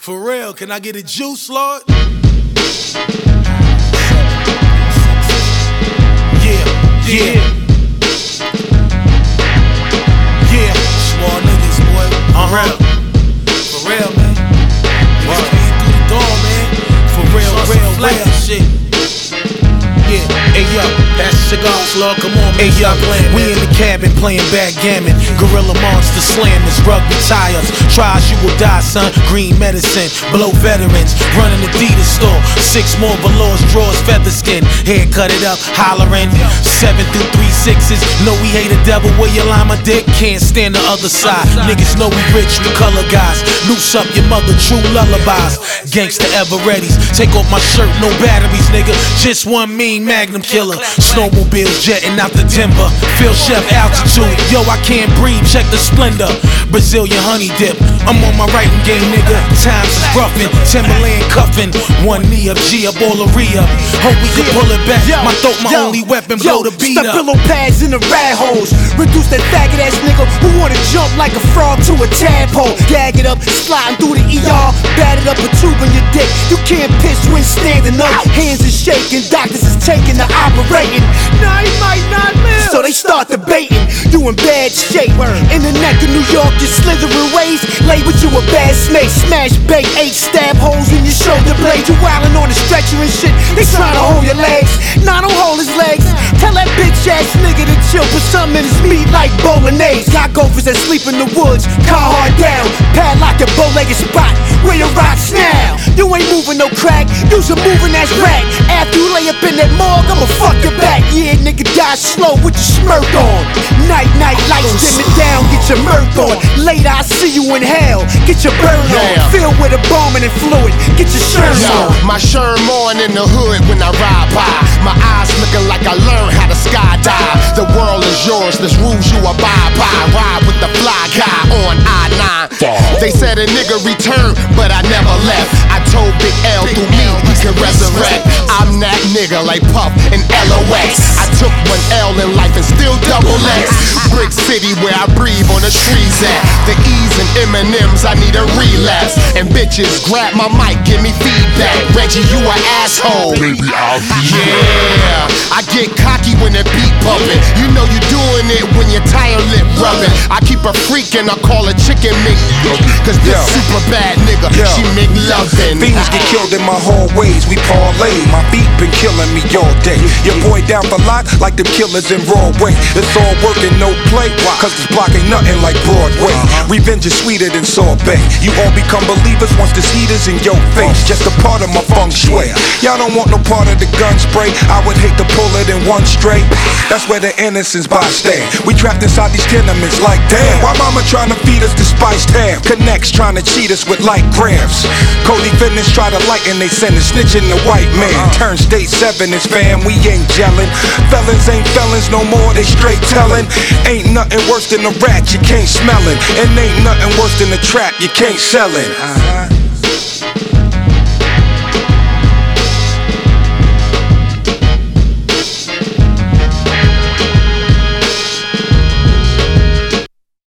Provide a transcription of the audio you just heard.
For real, can I get a juice, Lord? Yeah. Small niggas, boy. For real, man. Niggas came through the door, man. For real shit. Yeah, hey yo, that's cigars, Lord, come on, man. Hey yo, we in the cabin playing backgammon. Gorilla monster slammers, rugby tires. Tries you will die, son. Green medicine, blow veterans. Running Adidas store. 6 more velours, drawers, feather skin. Hair cut it up, hollering. 7 through 3 6s. Know we hate the devil, where your llama dick. Can't stand the other side. Niggas know we rich, we color guys. Loose up your mother, true lullabies. Gangsta ever readies. Take off my shirt, no batteries, nigga. Just one mean Magnum killer. Snowmobiles jetting out the timber. Phil Chef altitude. Yo, I can't breathe, check the splendor. Brazilian honey dip. I'm on my writing game, nigga. Times is roughin'. Timberland cuffin'. One knee up, G up, all a re-up. Hope we can pull it back. My throat, my only weapon, blow the beat up. Pillow pads in the rat holes. Reduce that faggot ass nigga who wanna jump like a frog to a tadpole. Gag it up, sliding through the ER. Bat it up a tube in your dick. You can't piss when standing up. Hands is shaking, doctors is taking the operating. Nah, he might not live. So they start debating. You in bad shape. In the neck of New York, you slithering ways. Labeled you a bad snake. Smash bait, 8 stab holes in your shoulder blade. You wildin' on the stretcher and shit. They trying to hold your legs. Nah, don't hold his legs. Tell that bitch ass nigga to chill. Put something in his meat like bolognese. Got gophers that sleep in the woods. Car hard down. Padlock your bow-legged spot. Where your rocks now? You ain't moving no crack. Use a moving ass rack. After you lay up in that morgue, I'ma fuck your back. Yeah, nigga, die slow with your smirk on. Night, lights dim it down, get your mirth on. Later, I see you in hell, get your burn on. Filled with embalming and fluid, get your shirt on. My Sherm on in the hood when I ride by. My eyes looking like I learned how to skydive. The world is yours, there's rules you abide by. Ride with the fly guy on I-9. They said a nigga returned, but I never left. I told Big L through me, he can resurrect. I'm that nigga like Puff and LOX. I took 1 L in life and still double X. Brick City where I breathe on the trees at. The E's and M&M's, I need a relapse. And bitches grab my mic, give me feedback. Reggie, you an asshole. Baby, I'll be Yeah, I get cocky when the beat bumpin'. You know you doing it when your tire lip rubbin'. I keep a freak and I call her Chicken Mc. Cause this super bad nigga, she make lovin'. Fiends get killed in my hallways, we parlay. My beat been killing me all day. Your boy down for lot like them killers in Broadway. It's all work and no play, cause this block ain't nothing like Broadway. Revenge is sweeter than sorbet. You all become believers once this heat is in your face. Just a part of my feng shui. Y'all don't want no part of the gun spray. I would hate to pull it in one straight. That's where the innocence by stay. We trapped inside these tenements like damn. Why mama trying to feed us the spiced ham? Connects trying to cheat us with light grams. Cody Fitness try to lighten they sentence. Snitching the white man. Turn state 7 is fam, we ain't gelling. Felons ain't felons no more, they straight telling. Ain't nothing worse than a rat you can't smellin'. And ain't nothing worse than a trap you can't sellin'.